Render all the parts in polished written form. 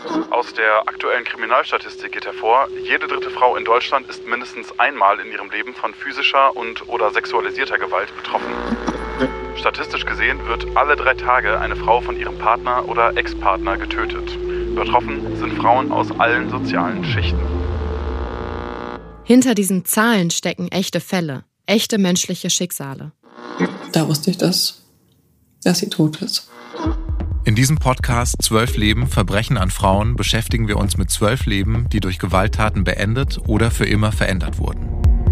Aus der aktuellen Kriminalstatistik geht hervor, jede dritte Frau in Deutschland ist mindestens einmal in ihrem Leben von physischer und/oder sexualisierter Gewalt betroffen. Statistisch gesehen wird alle 3 Tage eine Frau von ihrem Partner oder Ex-Partner getötet. Betroffen sind Frauen aus allen sozialen Schichten. Hinter diesen Zahlen stecken echte Fälle, echte menschliche Schicksale. Da wusste ich, dass sie tot ist. In diesem Podcast 12 Leben, Verbrechen an Frauen beschäftigen wir uns mit 12 Leben, die durch Gewalttaten beendet oder für immer verändert wurden.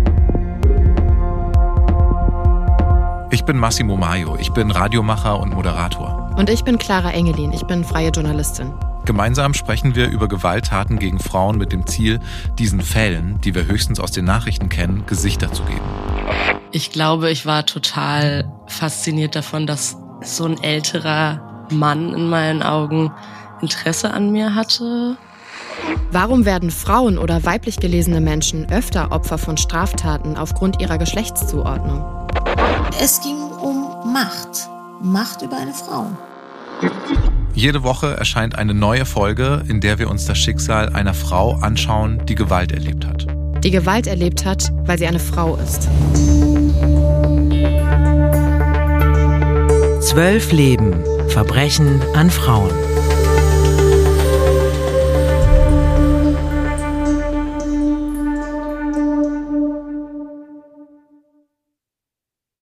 Ich bin Massimo Maio, ich bin Radiomacher und Moderator. Und ich bin Clara Engelin, ich bin freie Journalistin. Gemeinsam sprechen wir über Gewalttaten gegen Frauen mit dem Ziel, diesen Fällen, die wir höchstens aus den Nachrichten kennen, Gesichter zu geben. Ich glaube, ich war total fasziniert davon, dass so ein älterer Mann in meinen Augen Interesse an mir hatte. Warum werden Frauen oder weiblich gelesene Menschen öfter Opfer von Straftaten aufgrund ihrer Geschlechtszuordnung? Es ging um Macht. Macht über eine Frau. Jede Woche erscheint eine neue Folge, in der wir uns das Schicksal einer Frau anschauen, die Gewalt erlebt hat. Die Gewalt erlebt hat, weil sie eine Frau ist. 12 Leben, Verbrechen an Frauen.